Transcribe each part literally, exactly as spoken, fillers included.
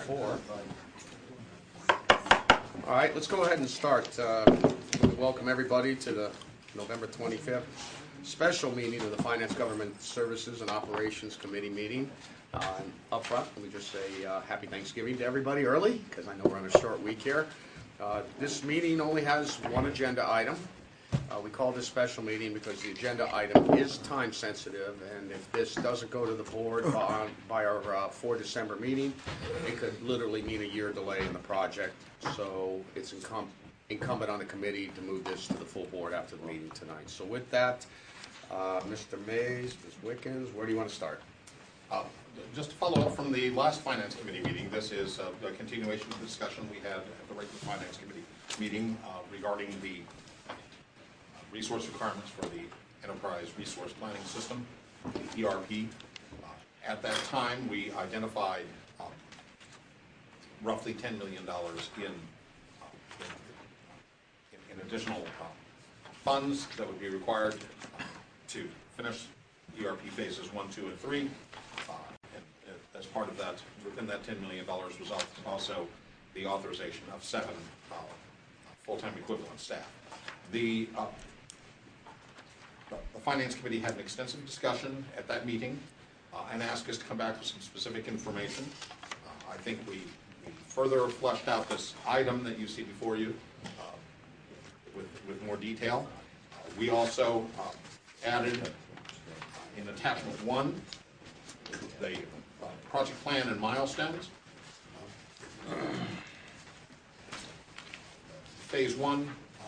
four. All right, let's go ahead and start. Uh, welcome everybody to the November twenty-fifth special meeting of the Finance, Government Services and Operations Committee meeting. Uh, up front, let me just say uh, happy Thanksgiving to everybody early, because I know we're on a short week here. Uh, this meeting only has one agenda item. Uh, we call this special meeting because the agenda item is time sensitive, and if this doesn't go to the board by, by our uh, four December meeting, it could literally mean a year delay in the project. So it's incum incumbent on the committee to move this to the full board after the meeting tonight. So with that, uh, Mister Mays, Miz Wickens, where do you want to start? Uh, just to follow up from the last Finance Committee meeting, this is a, a continuation of the discussion we had at the regular Finance Committee meeting uh, regarding the resource requirements for the Enterprise Resource Planning System, the E R P. Uh, at that time, we identified uh, roughly ten million dollars in, uh, in, in, in additional uh, funds that would be required uh, to finish E R P phases one, two, and three. Uh, and, and as part of that, within that ten million dollars was also the authorization of seven uh, full-time equivalent staff. The uh, The Finance Committee had an extensive discussion at that meeting uh, and asked us to come back with some specific information. Uh, I think we, we further fleshed out this item that you see before you uh, with, with more detail. Uh, we also uh, added uh, in attachment one the uh, project plan and milestones. Uh, phase one.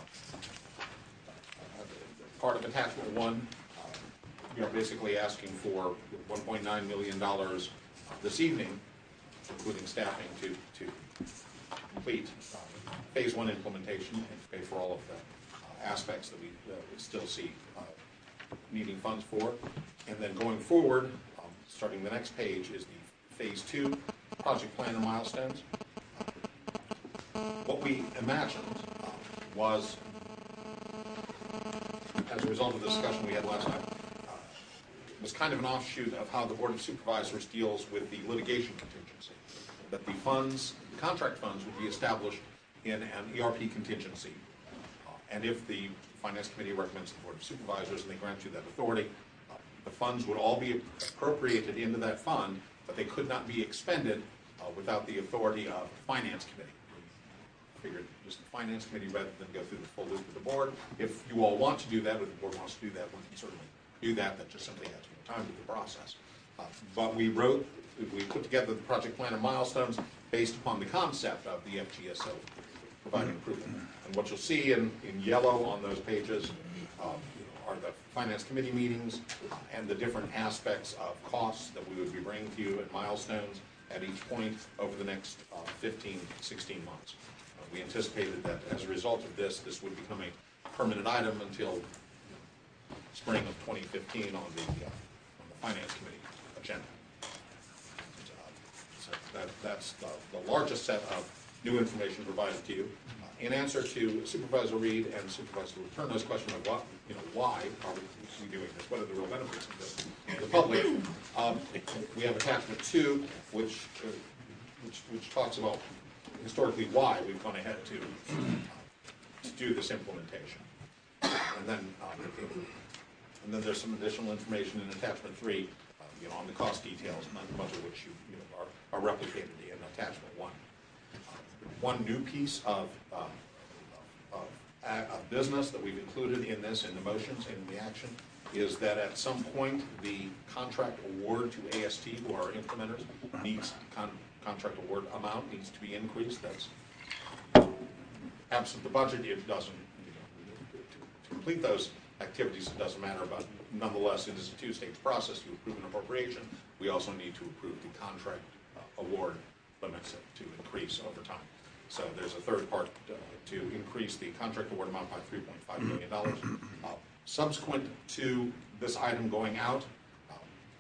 Part of attachment one, uh, we are basically asking for one point nine million dollars this evening, including staffing, to, to complete uh, phase one implementation and to pay for all of the uh, aspects that we, uh, we still see uh, needing funds for. And then going forward, um, starting the next page, is the phase two project plan and milestones. What we imagined uh, was, as a result of the discussion we had last night, uh, was kind of an offshoot of how the Board of Supervisors deals with the litigation contingency. That the funds, the contract funds, would be established in an E R P contingency. Uh, and if the Finance Committee recommends to the Board of Supervisors and they grant you that authority, uh, the funds would all be appropriated into that fund, but they could not be expended uh, without the authority of the Finance Committee. Figured just the Finance Committee rather than go through the full loop of the board. If you all want to do that, or the board wants to do that, we can certainly do that. That just simply has more time to the process. Uh, but we wrote, we put together the project plan and milestones based upon the concept of the F G S O providing approval. And what you'll see in, in yellow on those pages um, are the Finance Committee meetings uh, and the different aspects of costs that we would be bringing to you and milestones at each point over the next uh, fifteen, sixteen months. We anticipated that as a result of this, this would become a permanent item until spring of twenty fifteen on the, uh, on the Finance Committee agenda. And, uh, so that, that's the, the largest set of new information provided to you. Uh, in answer to Supervisor Reed and Supervisor Letourneau's question of what, you know, why are we doing this? What are the real benefits of this to the public? Um, we have attachment two, which, uh, which, which talks about historically why we've gone ahead to, to do this implementation. And then, um, and then there's some additional information in attachment three, uh, you know, on the cost details, not much of which you, you know, are, are replicated in attachment one. Uh, one new piece of, um, of, of, of business that we've included in this, in the motions, in the action, is that at some point the contract award to A S T, who are implementers, needs con contract award amount needs to be increased. That's absent the budget. It doesn't, you know, to, to complete those activities, it doesn't matter, but nonetheless, it is a two-stage process. You approve an appropriation. We also need to approve the contract uh, award limits to increase over time. So there's a third part uh, to increase the contract award amount by three point five million dollars. Uh, subsequent to this item going out, uh,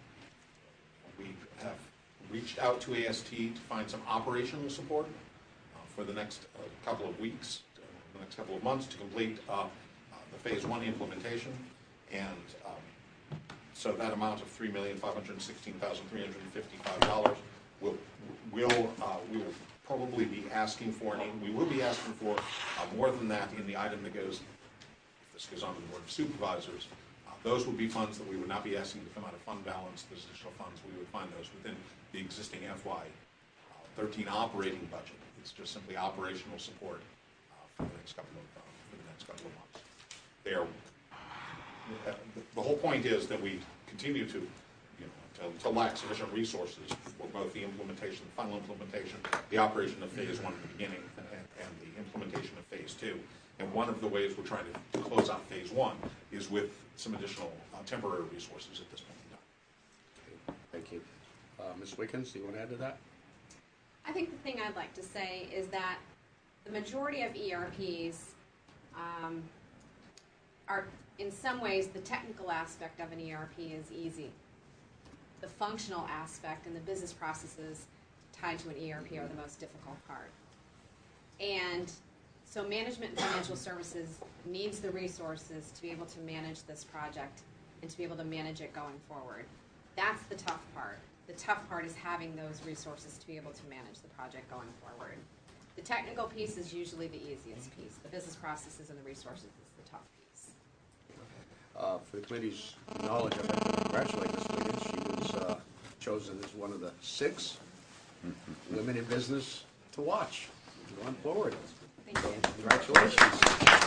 we have reached out to A S T to find some operational support uh, for the next uh, couple of weeks, uh, the next couple of months to complete uh, uh, the phase one implementation. And um, so that amount of three million five hundred sixteen thousand three hundred fifty-five dollars will, will, uh, we will probably be asking for, and we will be asking for uh, more than that in the item that goes, if this goes on to the Board of Supervisors. Uh, those would be funds that we would not be asking to come out of fund balance. Those additional funds, we would find those within the existing F Y thirteen operating budget. It's just simply operational support uh, for the next couple of, uh, for the next couple of months. They are, uh, the, the whole point is that we continue to, you know, to, to lack sufficient resources for both the implementation, the final implementation, the operation of phase one at the beginning, and, and the implementation of phase two. And one of the ways we're trying to, to close out phase one is with some additional uh, temporary resources at this point in time. Okay, thank you. Uh, Miz Wickens, do you want to add to that? I think the thing I'd like to say is that the majority of E R Ps um, are, in some ways, the technical aspect of an E R P is easy. The functional aspect and the business processes tied to an E R P are the most difficult part. And so management and financial services needs the resources to be able to manage this project and to be able to manage it going forward. That's the tough part. The tough part is having those resources to be able to manage the project going forward. The technical piece is usually the easiest piece. The business processes and the resources is the tough piece. Uh, for the committee's knowledge, I'd like to congratulate Miz Wiggins. She was uh, chosen as one of the six women in business to watch going forward. Thank So, you. congratulations.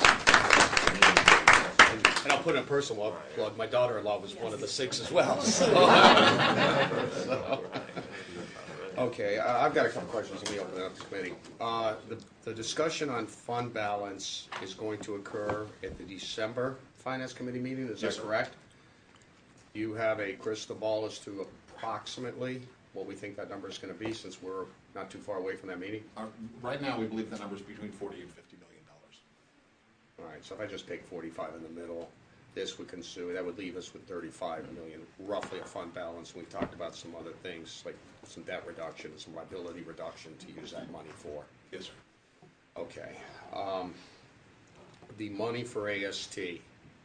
And, and I'll put in a personal plug. My daughter-in-law was one of the six as well. So, so, okay, uh, I've got a couple questions. Let me open it up to the committee. Uh, the, the discussion on fund balance is going to occur at the December Finance Committee meeting. Is Yes, that sir. correct? You have a crystal ball as to approximately what we think that number is going to be, since we're not too far away from that meeting? Uh, right now, we believe the number is between forty and fifty million dollars. All right, so if I just take forty-five in the middle, this would consume, that would leave us with thirty-five million, roughly a fund balance. We talked about some other things, like some debt reduction, some liability reduction to use that money for. Yes, sir. Okay. Um, the money for A S T,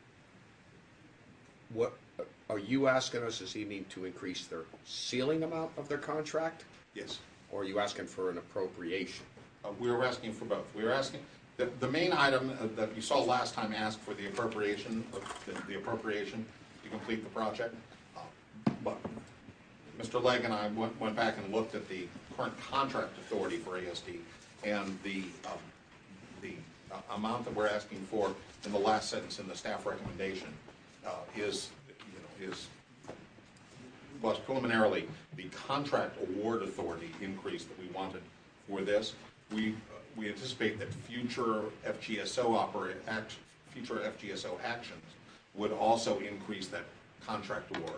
what, are you asking us this evening to increase their ceiling amount of their contract? Yes. Or are you asking for an appropriation? Uh, we were asking for both. We were asking, the, the main item uh, that you saw last time asked for the appropriation, of the, the appropriation to complete the project. Uh, But Mister Legg and I went, went back and looked at the current contract authority for A S D, and the, um, the uh, amount that we're asking for in the last sentence in the staff recommendation uh, is, you know, is was preliminarily the contract award authority increase that we wanted for this. We uh, we anticipate that future F G S O operate act, future F G S O actions would also increase that contract award.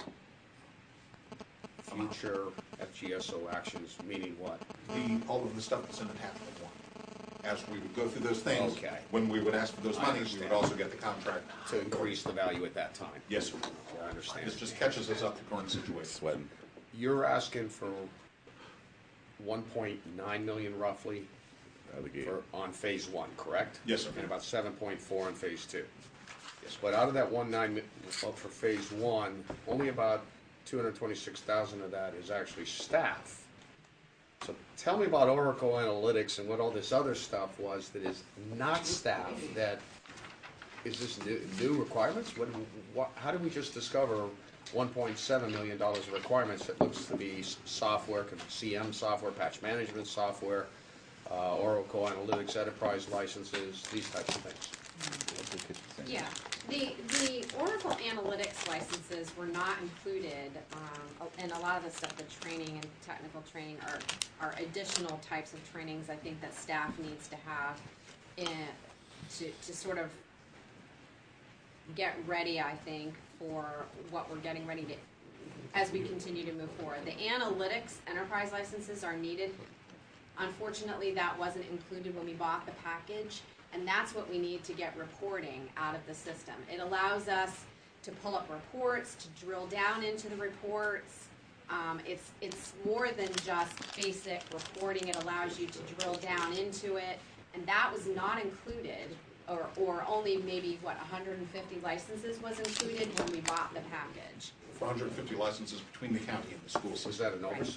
Future F G S O actions, meaning what? The all of the stuff that's in attachment one. As we would go through those things, Okay. when we would ask for those I monies, we would understand. also get the contract. To increase the value at that time. Yes, sir. I understand. This just catches us up to current situation. Sweating. You're asking for one point nine million roughly Out of the gate. for, on phase one, correct? Yes, sir. And about seven point four on phase two. Yes. But out of that one nine, mi- well, for phase one, only about two hundred twenty-six thousand of that is actually staff. So tell me about Oracle Analytics and what all this other stuff was that is not staff, that, is this new, new requirements? What, what, how did we just discover one point seven million dollars of requirements that looks to be s- software, C M software, patch management software, uh, Oracle Analytics enterprise licenses, these types of things? Yeah, the, the Oracle Analytics licenses were not included, um, and a lot of the stuff, the training and technical training are, are additional types of trainings I think that staff needs to have in, to, to sort of get ready, I think, for what we're getting ready to, as we continue to move forward. The analytics enterprise licenses are needed. Unfortunately, that wasn't included when we bought the package, and that's what we need to get reporting out of the system. It allows us to pull up reports, to drill down into the reports. Um, it's, it's more than just basic reporting. It allows you to drill down into it, and that was not included, or, or only maybe, what, one hundred fifty licenses was included when we bought the package. For one hundred fifty licenses between the county and the school Was system. that an oversight?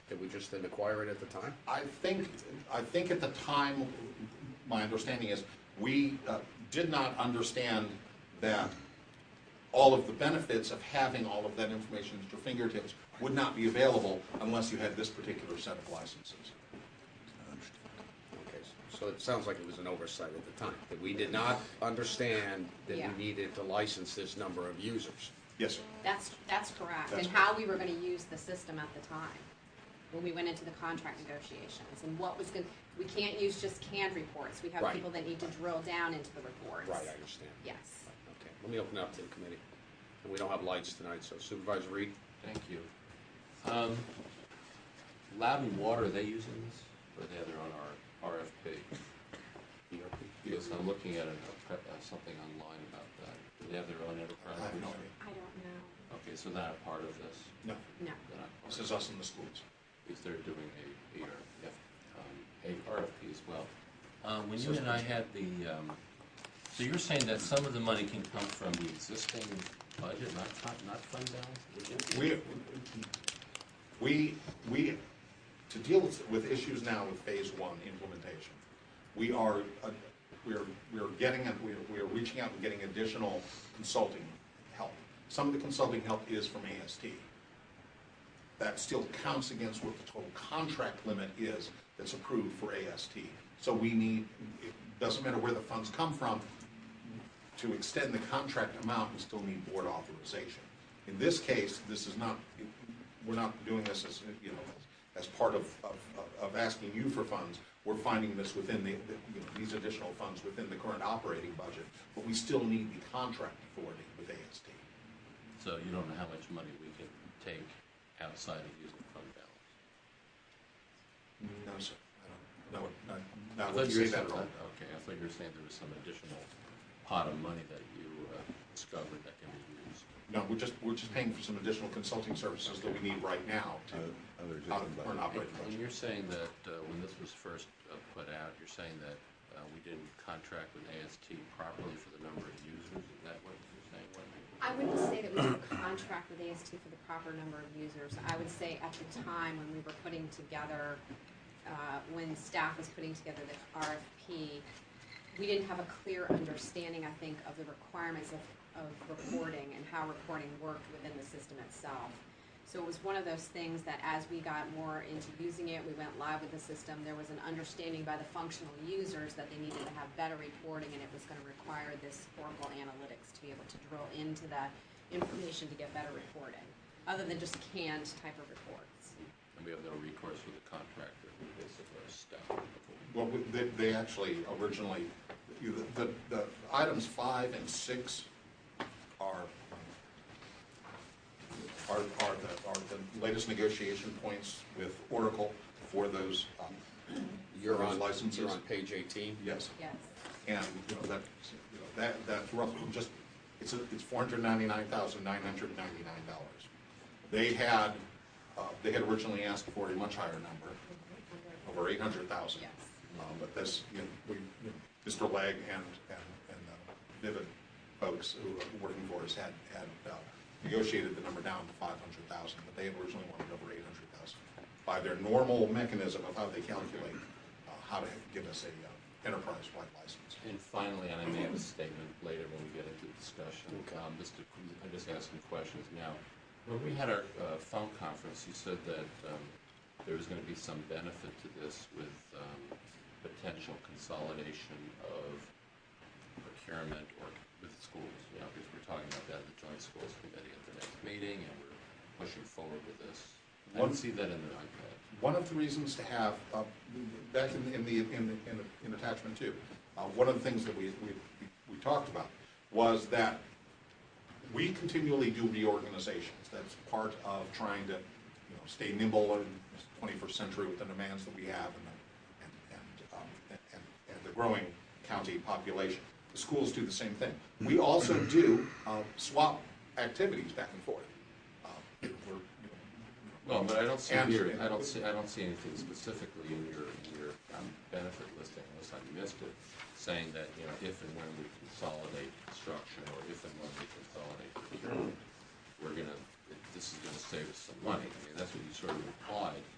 That we just didn't acquire it at the time? I think, I think at the time, my understanding is, we uh, did not understand that all of the benefits of having all of that information at your fingertips would not be available unless you had this particular set of licenses. Okay, so it sounds like it was an oversight at the time, that we did not understand that Yeah. we needed to license this number of users. Yes, sir. That's, that's correct, That's and how we were gonna use the system at the time, when we went into the contract negotiations, and what was gonna, we can't use just canned reports, we have Right. people that need to drill down into the reports. Right, I understand. Yes. Okay, let me open it up to the committee. And we don't have lights tonight, so Supervisor Reed? Thank you. Um, Loudon Water, are they using this, or they have their own R- RFP? E R P? Yes, I'm looking at a, a, uh, something online about that. Do they have their own enterprise? I have no idea. I don't know, Okay, so they're not part of this? No, no. They're not part this of is us in the schools. Because they're doing a, a, R F, um, a R F P as well. Um, when you and I had the, um, so you're saying that some of the money can come from the existing budget, not, not, not fund balance? We, we, we, to deal with, with issues now with phase one implementation, we are, uh, we're, we're getting, and we're, we're reaching out and getting additional consulting help. Some of the consulting help is from A S T. That still counts against what the total contract limit is that's approved for A S T. So we need, it doesn't matter where the funds come from, to extend the contract amount, we still need board authorization. In this case, this is not, we're not doing this as, you know, as part of, of, of asking you for funds. We're finding this within the, the, you know, these additional funds within the current operating budget, but we still need the contract authority with A S T. So you don't know how much money we can take outside of using fund balance? No, sir, I don't, no, not, I not thought would you were say that at saying- all. Okay, I thought you were saying there was some additional pot of money that you uh, discovered that can be used. No, we're just, we're just paying for some additional consulting services that we need right now to, Other out of existing the current budget. operating And budget. you're saying that uh, when this was first uh, put out, you're saying that uh, we didn't contract with A S T properly for the number of users? Is that what you're saying, Wendy? I wouldn't say that we have a contract with A S T for the proper number of users. I would say at the time when we were putting together, uh, when staff was putting together the R F P, we didn't have a clear understanding, I think, of the requirements of, of reporting and how reporting worked within the system itself. So it was one of those things that as we got more into using it, we went live with the system, there was an understanding by the functional users that they needed to have better reporting, and it was going to require this Oracle Analytics to be able to drill into that information to get better reporting, other than just canned type of reports. And we have no recourse with the contractor, we basically are stuck. Well, we- they, they actually originally, you- the, the, the items five and six are, are, are the, are the latest negotiation points with Oracle for those, um, You're for those on, licenses. you're on page eighteen? Yes, Yes. and, you know, that, you know, that, that's roughly just, it's, a- it's four hundred ninety-nine thousand nine hundred ninety-nine dollars. They had, uh, they had originally asked for a much higher number, over eight hundred thousand. Yes. Um, But this, you know, we, you know, Mister Legg and, and, and uh, Vivid folks who are working for us had, had uh, negotiated the number down to five hundred thousand, but they had originally wanted over eight hundred thousand. By their normal mechanism of how they calculate, uh, how to give us a uh, enterprise-wide license. And finally, and I may have a statement later when we get into the discussion, um, just to, I just asked some questions now. When we had our uh, phone conference, you said that um, there was going to be some benefit to this with um, potential consolidation of procurement or with schools, you know, because we're talking about that at the Joint Schools Committee at the next meeting, and we're pushing forward with this. I One- didn't see that in the iPad. One of the reasons to have, uh, back in, in the, in the, in the, in attachment two, uh, one of the things that we, we, we talked about was that we continually do reorganizations. That's part of trying to, you know, stay nimble in this twenty-first century with the demands that we have and the, and, and, um, and, and the growing county population. The schools do the same thing. We also do uh, swap activities back and forth. Uh, we're, you know, Well, but I don't see And- here, I don't see, I don't see anything specifically in your, in your um, benefit listing, unless I missed it, saying that, you know, if and when we consolidate construction, or if and when we consolidate procurement, we're gonna, this is gonna save us some money. I mean, that's what you sort of implied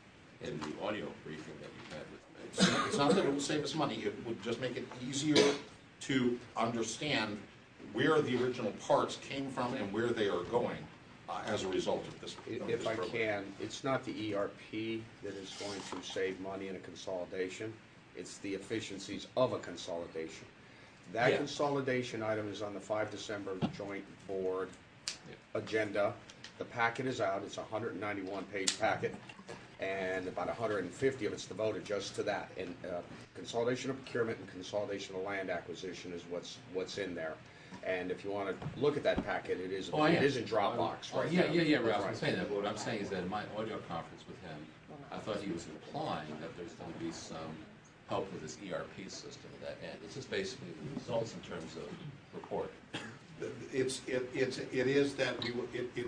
in the audio briefing that you had with me. It's not that it will save us money, it would just make it easier to understand where the original parts came from and where they are going uh, as a result of this. I- of If this I program. can, it's not the E R P that is going to save money in a consolidation, it's the efficiencies of a consolidation. That Yeah. consolidation item is on the five December joint board agenda. The packet is out, it's a hundred and ninety-one page packet, and about a hundred and fifty of it's devoted just to that. And uh, consolidation of procurement and consolidation of land acquisition is what's, what's in there. And if you want to look at that packet, it is, Oh, it yeah. is in Dropbox Oh, right yeah, now. yeah, yeah, Ralph, I'm Right. saying that, but what I'm saying is that in my audio conference with him, I thought he was implying that there's gonna be some help with this E R P system at that end. It's just basically the results in terms of report. It's, it, it's, it is that we, will- it, it,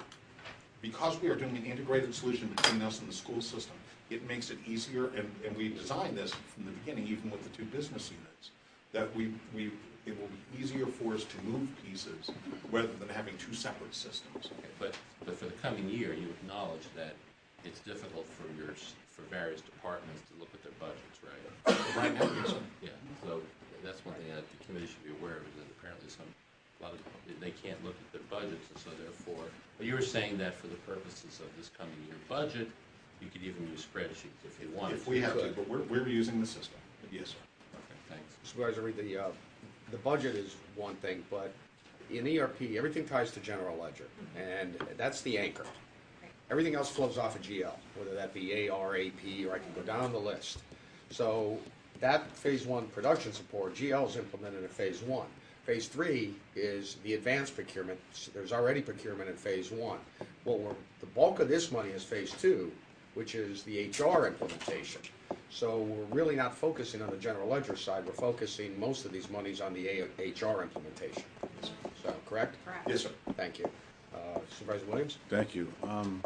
because we are doing an integrated solution between us and the school system, it makes it easier, and, and we designed this from the beginning, even with the two business units, that we, we, it will be easier for us to move pieces rather than having two separate systems. Okay, But, but for the coming year, you acknowledge that it's difficult for your, s- for various departments to look at their budgets, right? Right now, yes, sir. Yeah, so that's one thing that the committee should be aware of, is that apparently some, a lot of, they can't look at their budgets, and so therefore, but you were saying that for the purposes of this coming year budget, you could even use spreadsheets if you wanted to. If we have to, could. but we're, we're using the system, yes, sir. Okay, thanks. Supervisor Reed, the, uh, the budget is one thing, but in E R P, everything ties to general ledger, and that's the anchor. Everything else flows off of G L, whether that be A R, A P, or I can go down the list. So that phase one production support, G L is implemented in phase one. Phase three is the advanced procurement. There's already procurement in phase one. Well, we're, the bulk of this money is phase two, which is the H R implementation. So we're really not focusing on the general ledger side. We're focusing most of these monies on the A- H R implementation. So, correct? Correct. Yes, sir. Thank you. Uh, Supervisor Williams? Thank you. Um,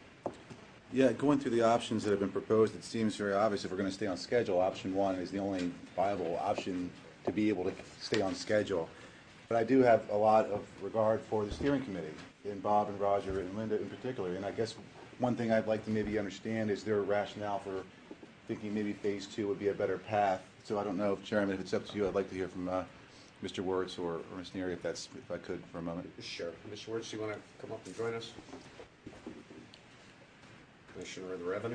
Yeah, going through the options that have been proposed, it seems very obvious if we're going to stay on schedule, option one is the only viable option to be able to stay on schedule. But I do have a lot of regard for the steering committee, and Bob and Roger and Linda in particular. And I guess one thing I'd like to maybe understand is their rationale for thinking maybe phase two would be a better path. So I don't know, if Chairman, if it's up to you, I'd like to hear from uh, Mister Wertz or, or Miz Neary, if that's, if I could for a moment. Sure. Mister Wertz, you want to come up and join us? Commissioner of the Revenue?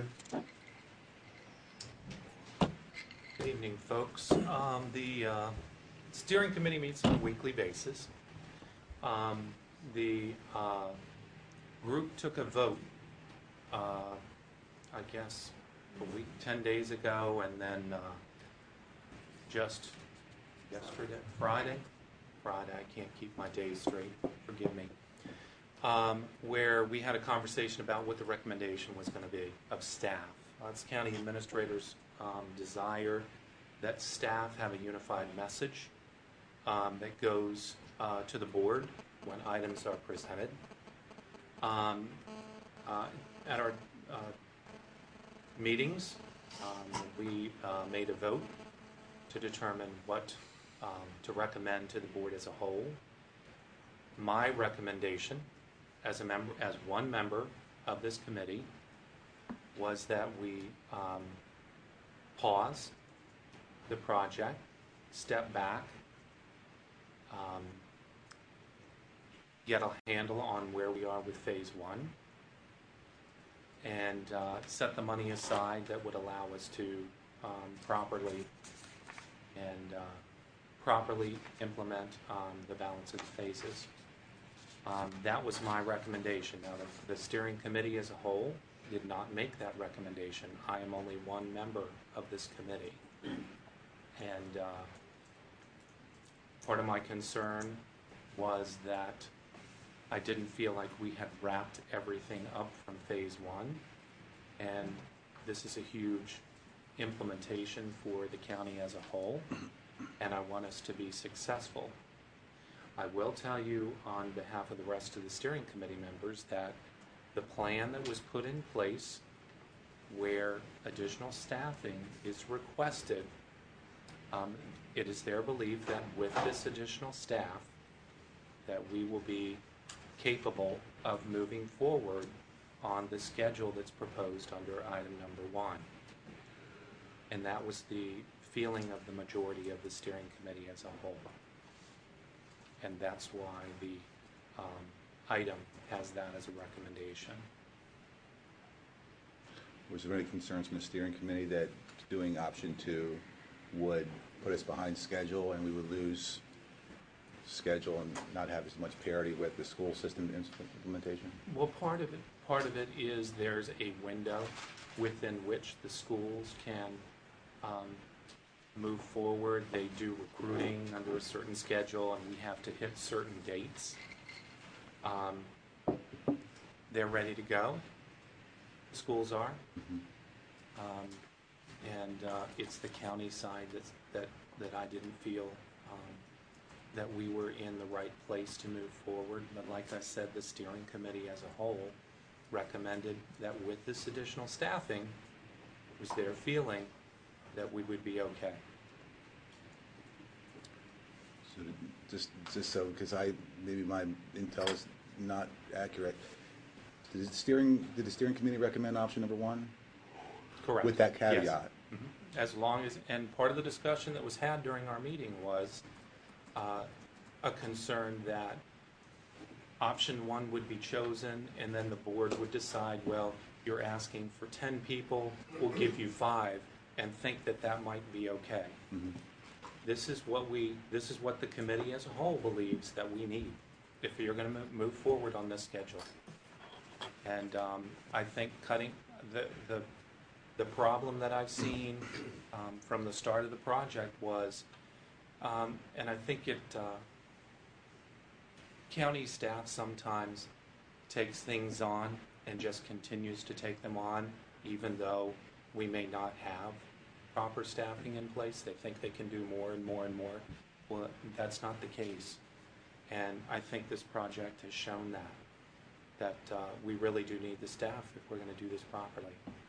Good evening, folks. Um, The uh, steering committee meets on a weekly basis. Um, The uh, group took a vote, uh, I guess, a week, ten days ago, and then uh, just yesterday, Friday, Friday, I can't keep my days straight, forgive me, um, where we had a conversation about what the recommendation was going to be of staff. Uh, It's county administrators' um, desire that staff have a unified message um, that goes uh, to the board when items are presented. Um, uh, at our uh, meetings, um, we uh, made a vote to determine what um, to recommend to the board as a whole. My recommendation as a member, as one member of this committee, was that we um, pause the project, step back, um, get a handle on where we are with phase one, and uh, set the money aside that would allow us to um, properly and uh, properly implement um, the balance of the phases. Um, that was my recommendation. Now, the, the steering committee as a whole did not make that recommendation. I am only one member of this committee. And uh, part of my concern was that I didn't feel like we had wrapped everything up from phase one. And this is a huge implementation for the county as a whole. And I want us to be successful. I will tell you on behalf of the rest of the steering committee members that the plan that was put in place where additional staffing is requested, um, it is their belief that with this additional staff that we will be capable of moving forward on the schedule that's proposed under item number one. And that was the feeling of the majority of the steering committee as a whole. And that's why the um, item has that as a recommendation. Was there any concerns from the steering committee that doing option two would put us behind schedule and we would lose schedule and not have as much parity with the school system implementation? Well, part of it, part of it is there's a window within which the schools can um, move forward. They do recruiting under a certain schedule, and we have to hit certain dates. Um, they're ready to go. The schools are. Mm-hmm. Um, and uh, it's the county side that's, that, that I didn't feel um, that we were in the right place to move forward. But like I said, the steering committee as a whole recommended that with this additional staffing, it was their feeling that we would be okay. So just, just so, because I, maybe my intel is not accurate. Did the steering, did the steering committee recommend option number one? Correct. With that Yes. caveat? Mhm. As long as, and part of the discussion that was had during our meeting was uh, a concern that option one would be chosen, and then the board would decide, well, you're asking for ten people, we'll give you five, and think that that might be okay. Mhm. This is what we, this is what the committee as a whole believes that we need if you're going to move forward on this schedule. And um, I think cutting the the the problem that I've seen um, from the start of the project was, um, and I think it uh, county staff sometimes takes things on and just continues to take them on, even though we may not have proper staffing in place. They think they can do more and more and more. Well, that's not the case. And I think this project has shown that, that uh, we really do need the staff if we're going to do this properly.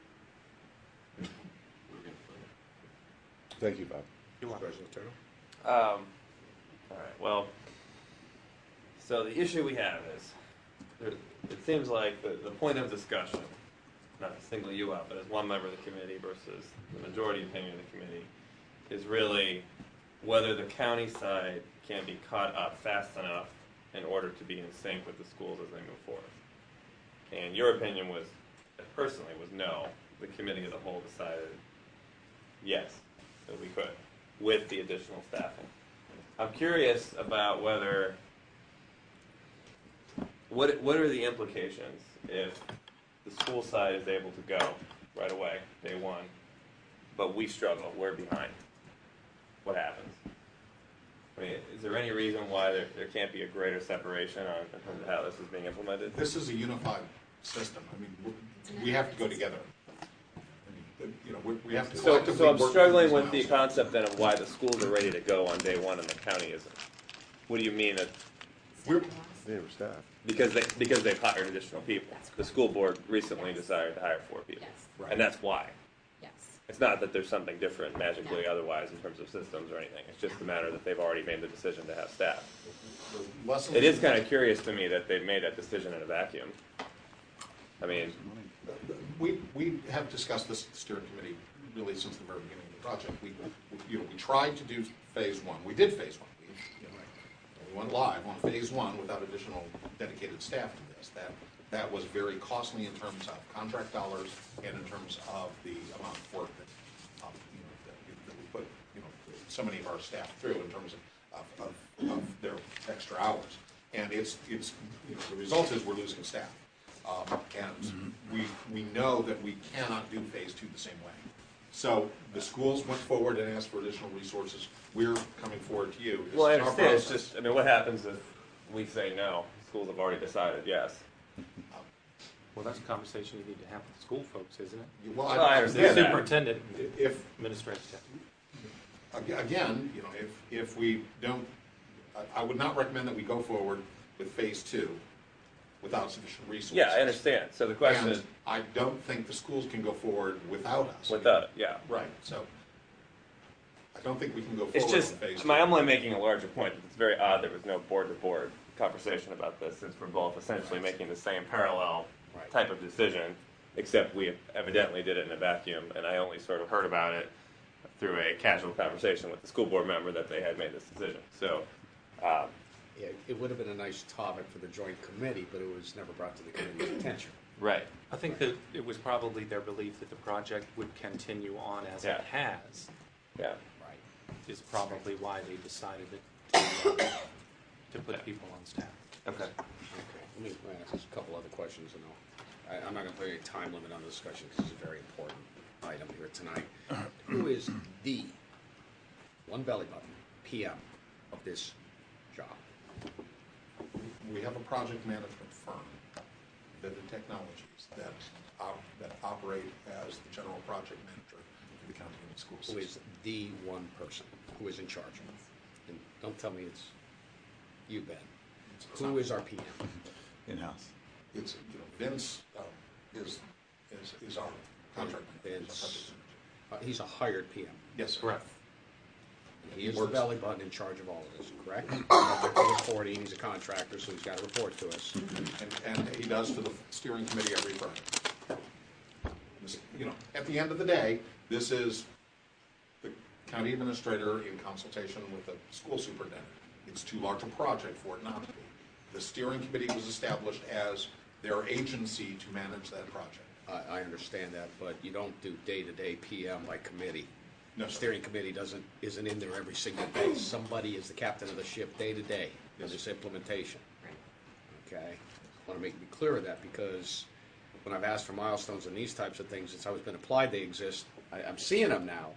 Thank you, Bob. You're welcome. President Turtle? Um, all right, well, so the issue we have is, there, it seems like the, the point of discussion, not to single you out, but as one member of the committee versus the majority opinion of the committee, is really whether the county side can be caught up fast enough in order to be in sync with the schools as they move forward. And your opinion was, personally, was no. The committee as a whole decided yes, that we could, with the additional staffing. I'm curious about whether, what what are the implications if the school side is able to go right away, day one, but we struggle, we're behind? What happens? I mean, is there any reason why there, there can't be a greater separation on in terms of how this is being implemented? This is a unified system. I mean, we- we have to go together. I mean, you know, we, we have to So, collectively so I'm work struggling through with these the concept then of why the schools are ready to go on day one and the county isn't. What do you mean that? We're- They were staff. Because they because they've hired additional people. The school board recently decided to hire four people, Yes, and that's why. yes. It's not that there's something different magically otherwise in terms of systems or anything. It's just a matter that they've already made the decision to have staff. the lessons- It is kind of curious to me that they've made that decision in a vacuum. I mean, We, we have discussed this steering committee really since the very beginning of the project. We, you know, we tried to do phase one. We did phase one. We, you know, we went live on phase one without additional dedicated staff in this. That, that was very costly in terms of contract dollars and in terms of the amount of work that, um, you know, that, that we put, you know, so many of our staff through in terms of, of, of, of their extra hours. And it's, it's, you know, the result is we're losing staff. Um, and we, we know that we cannot do phase two the same way. So the schools went forward and asked for additional resources. We're coming forward to you. This well, I is our understand. It's process. just, I mean, what happens if we say no? Schools have already decided yes. Well, that's a conversation you need to have with the school folks, isn't it? Well, Well, I I The understand that. superintendent, If, administrative staff. ag- again, you know, if, if we don't, I, I would not recommend that we go forward with phase two without sufficient resources. Yeah, I understand. So the question And is, I don't think the schools can go forward without us. without it, yeah. Right, so I don't think we can go forward It's on just, phase my, two. I'm only making a larger point that it's very odd there was no board-to-board conversation about this, since we're both essentially making the same parallel Right. type of decision, except we evidently did it in a vacuum, and I only sort of heard about it through a casual conversation with the school board member that they had made this decision. So, um, Yeah, it would have been a nice topic for the joint committee, but it was never brought to the committee's attention. right. I think that it was probably their belief that the project would continue on as Yeah. it has, Yeah. Right. is probably why they decided to, uh, to put people on staff. Okay. Okay, let me let me ask just a couple other questions, and I'll, I, I'm not gonna put any time limit on the discussion, because it's a very important item here tonight. Who is the one belly button P M of this job? We have a project management firm, Vivid Technologies, that, op- that operate as the general project manager for the County Union School Who System. is the one person who is in charge? And don't tell me it's you, Ben. It's Who not- is our P M? In-house. It's, you know, Vince um, is, is, is our contract manager. He's our Vince. project manager. Uh, he's a hired P M. Yes, sir. Correct. He is the Works. belly button in charge of all of this, correct? Subject to reporting, he's a contractor, so he's got to report to us. And, and he does to the steering committee every Friday. This- You know, at the end of the day, this is the county administrator in consultation with the school superintendent. It's too large a project for it not to be. The steering committee was established as their agency to manage that project. I, I understand that, but you don't do day-to-day P M by committee. No, The sir. steering committee doesn't, isn't in there every single day. Somebody is the captain of the ship day-to-day of Yes. this implementation, Right. okay? I want to make me clear of that, because when I've asked for milestones and these types of things, it's always been applied, they exist. I, I'm seeing them now,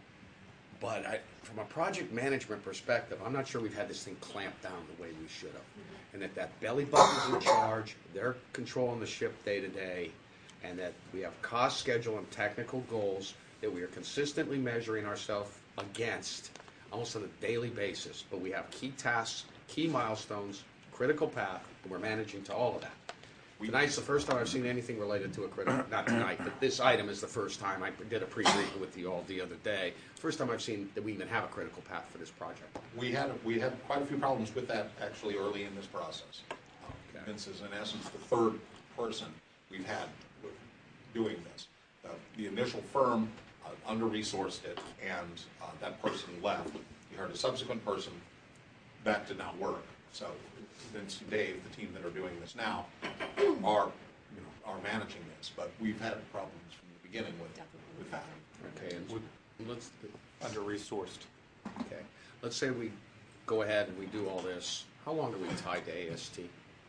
but I, from a project management perspective, I'm not sure we've had this thing clamped down the way we should have. And that that belly button's in charge, they're controlling the ship day-to-day, and that we have cost, schedule, and technical goals that we are consistently measuring ourselves against almost on a daily basis. But we have key tasks, key milestones, critical path, and we're managing to all of that. Tonight's the first time I've seen anything related to a critical, not tonight, but this item is the first time. I did a pre-briefing with you all the other day. First time I've seen that we even have a critical path for this project. We had, we had quite a few problems with that actually early in this process. Um, Okay. Vince is in essence the third person we've had with doing this. Uh, The initial firm uh, under-resourced it, and uh, that person left. We hired a subsequent person. That did not work. So Vince and Dave, the team that are doing this now, are, you know, are managing this. But we've had problems from the beginning with, with that. Okay, and let's, Under-resourced. okay, let's say we go ahead and we do all this. How long are we tied to A S T?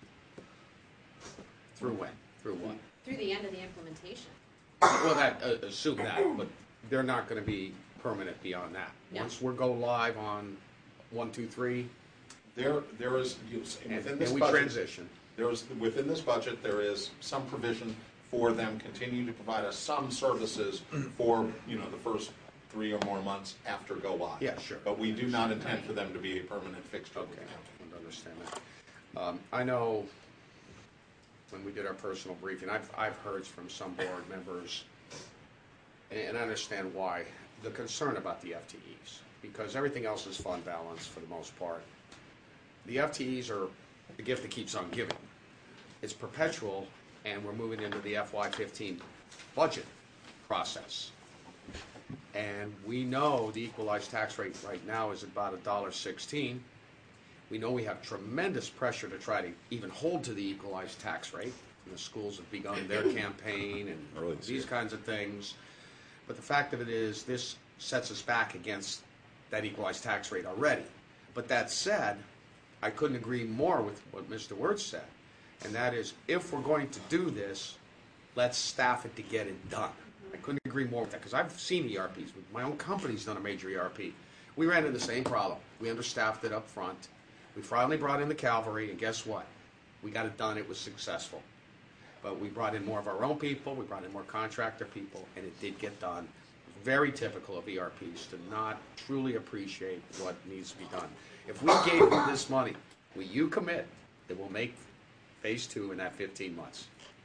Through when? Through what? Through the end of the implementation. Well, that, uh, assume that, but they're not gonna be permanent beyond that. No. Once we're go live on one, two, three, There, there is, you- and within this and we budget. transition. There is, within this budget, there is some provision for them continuing to provide us some services for, you know, the first three or more months after go live. Yeah, sure. But we do not intend for them to be a permanent fixture with the Okay, county. I understand that. Um, I know when we did our personal briefing, I've, I've heard from some board members, and and I understand why, the concern about the F T Es, because everything else is fund balance for the most part. The F T Es are the gift that keeps on giving. It's perpetual, and we're moving into the F Y fifteen budget process. And we know the equalized tax rate right now is about a dollar sixteen. We know we have tremendous pressure to try to even hold to the equalized tax rate. And the schools have begun their campaign Early and this these year. kinds of things. But the fact of it is, this sets us back against that equalized tax rate already. But that said, I couldn't agree more with what Mister Wirtz said. And that is, if we're going to do this, let's staff it to get it done. I couldn't agree more with that, because I've seen E R Ps. My own company's done a major E R P. We ran into the same problem. We understaffed it up front. We finally brought in the cavalry, and guess what? We got it done. It was successful. But we brought in more of our own people. We brought in more contractor people, and it did get done. Very typical of E R Ps to not truly appreciate what needs to be done. If we gave you this money, will you commit that we'll make phase two in that fifteen months?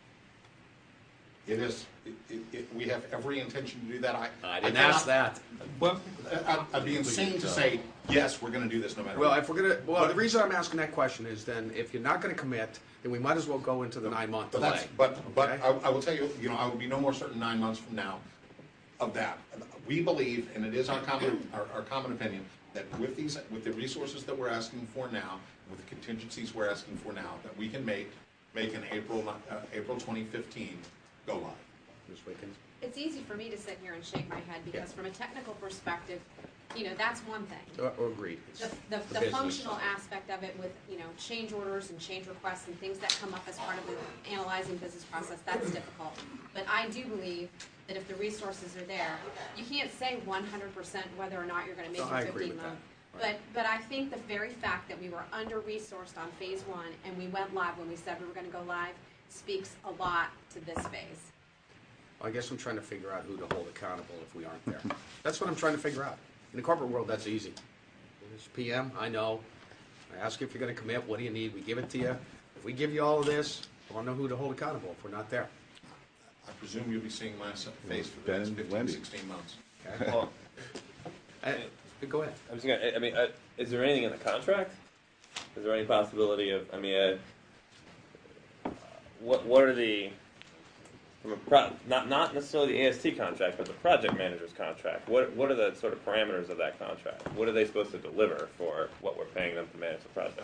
It is, it, it, it- we have every intention to do that. I I I didn't ask cannot- that. Well, I- I'd be insane to say yes, we're gonna do this no matter Well, what. if we're gonna, well, the reason I'm asking that question is then, if you're not gonna commit, then we might as well go into the nine-month But delay. that's, but, but okay? I, I will tell you, you know, I will be no more certain nine months from now of that. We believe, and it is our common, our, our common opinion, that with these, with the resources that we're asking for now, with the contingencies we're asking for now, that we can make, make an April, uh, April twenty fifteen go live. Miz Wickens? It's easy for me to sit here and shake my head because Yeah. from a technical perspective, you know, that's one thing. Or, or agreed. It's The, the, the business functional side. aspect of it with, you know, change orders and change requests and things that come up as part of the analyzing business process, that's difficult. But I do believe that if the resources are there, you can't say one hundred percent whether or not you're gonna make No, your I agree fifteen with month. that. But, but I think the very fact that we were under-resourced on phase one and we went live when we said we were gonna go live speaks a lot to this phase. I guess I'm trying to figure out who to hold accountable if we aren't there. That's what I'm trying to figure out. In the corporate world, that's easy. It's P M, I know. I ask you if you're gonna commit, what do you need? We give it to you. If we give you all of this, I wanna know who to hold accountable if we're not there. I presume you'll be seeing my face for the Ben next and fifteen, Wendy. sixteen months. Okay? Well, Uh, Go ahead. I'm just gonna. I mean, uh, is there anything in the contract? Is there any possibility of? I mean, uh, what what are the from a pro, not not necessarily the A S T contract, but the project manager's contract? What what are the sort of parameters of that contract? What are they supposed to deliver for what we're paying them to manage the project?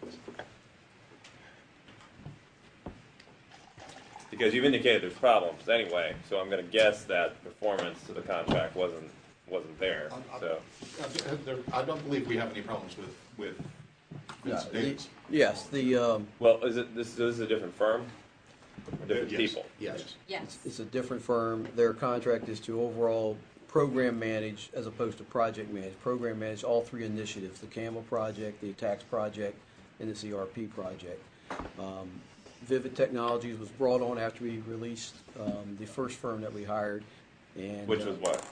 Because you've indicated there's problems anyway, so I'm going to guess that performance to the contract wasn't wasn't there. So. Uh, there- I don't believe we have any problems with, with Vince Yeah, the- Davis. Yes, the, um, Well, is it this, this is a different firm, or different Yes. people? Yes. Yes. it's a different firm. Their contract is to overall program manage as opposed to project manage. Program manage all three initiatives, the CAMA project, the tax project, and the C R P project. Um, Vivid Technologies was brought on after we released um, the first firm that we hired. And Which uh, was what?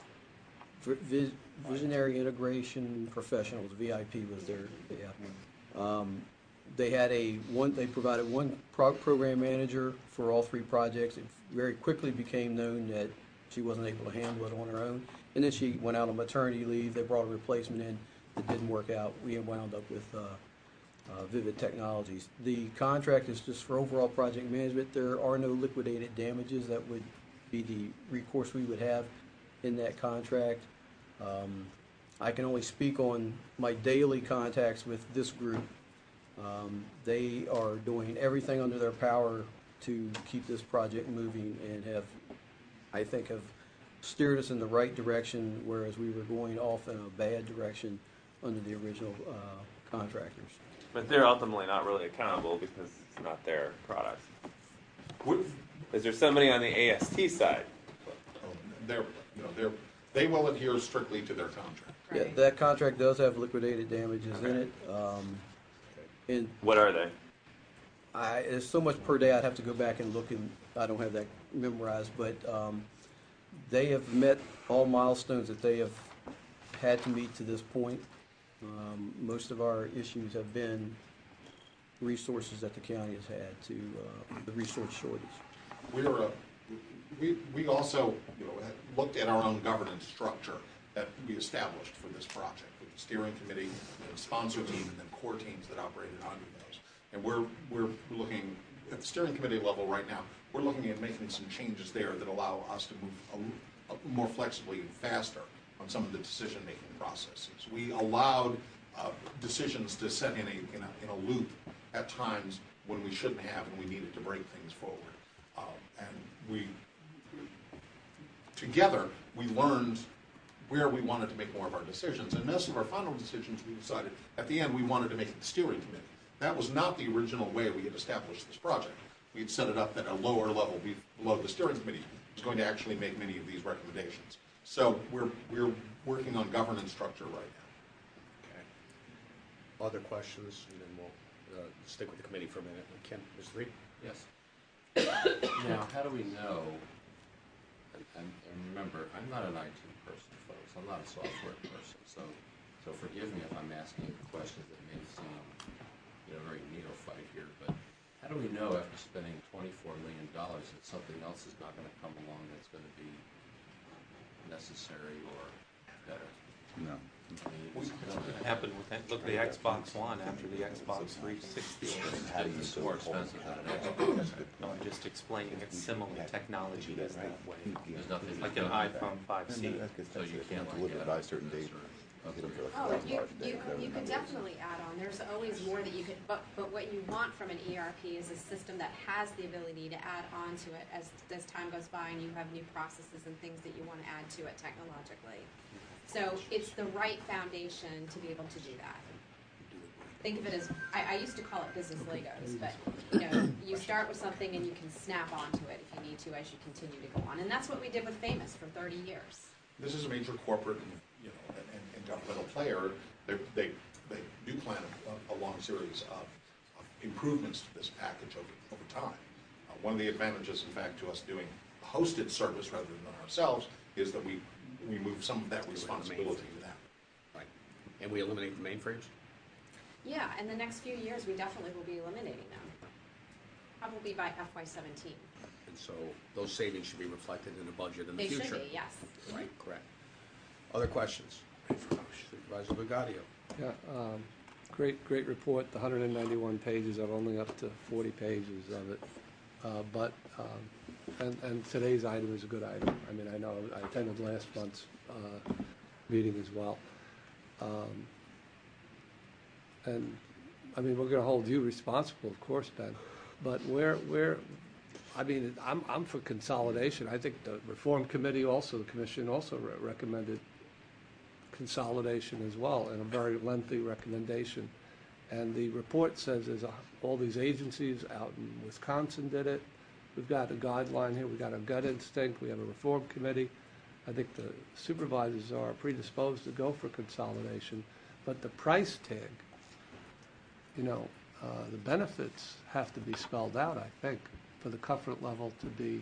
Vi- Visionary Integration Professionals, V I P was their, yeah. Um, They had a, one, they provided one pro- program manager for all three projects. It very quickly became known that she wasn't able to handle it on her own. And then she went out on maternity leave. They brought a replacement in. It didn't work out. We wound up with uh, uh, Vivid Technologies. The contract is just for overall project management. There are no liquidated damages. That would be the recourse we would have in that contract. Um, I can only speak on my daily contacts with this group. Um, they are doing everything under their power to keep this project moving and have, I think, have steered us in the right direction, whereas we were going off in a bad direction under the original uh, contractors. But they're ultimately not really accountable because it's not their product. Would- Is there somebody on the A S T side? They're, you know, they're, they will adhere strictly to their contract. Yeah, Right. that contract does have liquidated damages in it. Um, and What are they? I, there's so much per day, I'd have to go back and look, and I don't have that memorized, but um, they have met all milestones that they have had to meet to this point. Um, most of our issues have been resources that the county has had to, uh, the resource shortage. We are a, we, we also, you know, had looked at our own governance structure that we established for this project with the steering committee, the sponsor team, and then core teams that operated under those. And we're, we're looking, at the steering committee level right now, we're looking at making some changes there that allow us to move a, a more flexibly and faster on some of the decision-making processes. We allowed uh, decisions to set in a, in a, in a loop at times when we shouldn't have, and we needed to break things forward. Um, and we, together, we learned where we wanted to make more of our decisions. And most of our final decisions, we decided, at the end, we wanted to make it the steering committee. That was not the original way we had established this project. We had set it up that a lower level below the steering committee was going to actually make many of these recommendations. So we're, we're working on governance structure right now. Okay. Other questions, and then we'll uh, stick with the committee for a minute. Ken, Miz Reed? Yes. Now, how do we know, and, and and remember, I'm not an I T person, folks, I'm not a software person, so, so forgive me if I'm asking you questions that may seem, you know, very neophyte here, but how do we know after spending twenty-four million dollars that something else is not gonna come along that's gonna be necessary or better? No. I mean, We- It happened with, that- look, the Xbox One after the Xbox three sixty. It's more expensive than an Xbox. No, I'm just explaining it's similar technology is that way. There's nothing. Like an iPhone five C. So you can't like deliver add by a on certain to date. this, I'll get them for like Oh, thousand you, dollars a day, you, whatever you the could number is. definitely add on, there's always more that you could, but, but what you want from an E R P is a system that has the ability to add on to it as, as time goes by and you have new processes and things that you want to add to it technologically. So it's the right foundation to be able to do that. Think of it as, I, I used to call it business Legos, but, you know, you start with something and you can snap onto it if you need to as you continue to go on. And that's what we did with Famous for thirty years. This is a major corporate, and, you know, and, and- and governmental player. They, they, they do plan a, a long series of, of improvements to this package over, over time. Uh, one of the advantages, in fact, to us doing a hosted service rather than ourselves is that we, we move some of that responsibility to them. Right. And we eliminate the mainframes? Yeah, in the next few years, we definitely will be eliminating them. Probably by F Y seventeen. And so those savings should be reflected in the budget in the They future. should be, yes. Right, correct. Other questions? Supervisor Lugadio. Yeah, um, great, great report. The one hundred ninety-one pages are only up to forty pages of it. Uh, But, um, and, and today's item is a good item. I mean, I know, I attended last month's uh, meeting as well. Um, And, I mean, we're going to hold you responsible, of course, Ben. But where, where, I mean, I'm, I'm for consolidation. I think the Reform Committee also, the Commission also re- recommended consolidation as well, and a very lengthy recommendation. And the report says there's a, all these agencies out in Wisconsin did it. We've got a guideline here. We've got a gut instinct. We have a Reform Committee. I think the supervisors are predisposed to go for consolidation. But the price tag, you know, uh, the benefits have to be spelled out, I think, for the comfort level to be,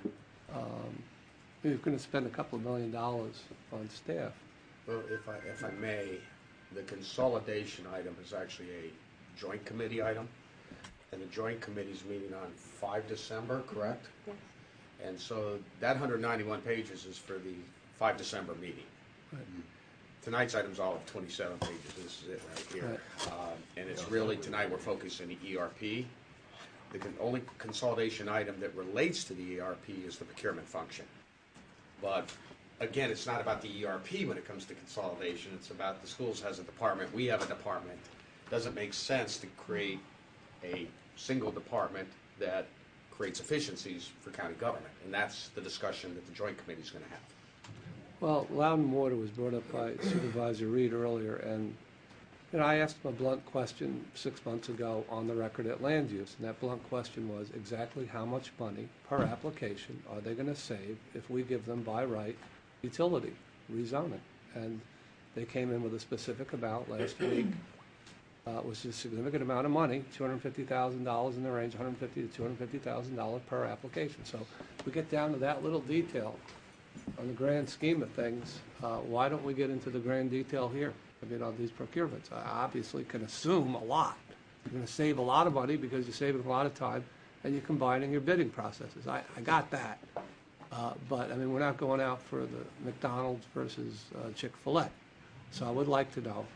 um, you're going to spend a couple of million dollars on staff. Well, if I, if I may, the consolidation item is actually a joint committee item, and the joint committee's meeting on five December, correct? Yes. And so that one hundred ninety-one pages is for the five December meeting. Right. Tonight's item's all of twenty-seven pages, this is it right here. Right. Um, And it's really, tonight, we're focusing on the E R P. The con- only consolidation item that relates to the E R P is the procurement function. But again, it's not about the E R P when it comes to consolidation, it's about the schools has a department, we have a department. Doesn't make sense to create a single department that creates efficiencies for county government, and that's the discussion that the joint committee's gonna have. Well, Loudon Water was brought up by Supervisor Reed earlier, and, you know, I asked him a blunt question six months ago on the record at land use, and that blunt question was exactly how much money per application are they gonna save if we give them by right utility rezoning? And they came in with a specific amount last week. Uh, it was a significant amount of money, two hundred fifty thousand dollars in the range, one hundred fifty to two hundred fifty thousand dollars per application. So if we get down to that little detail, on the grand scheme of things, uh, why don't we get into the grand detail here? I mean, on these procurements, I obviously can assume a lot. You're going to save a lot of money because you're saving a lot of time, and you're combining your bidding processes. I, I got that. Uh, but, I mean, we're not going out for the McDonald's versus uh, Chick-fil-A. So I would like to know,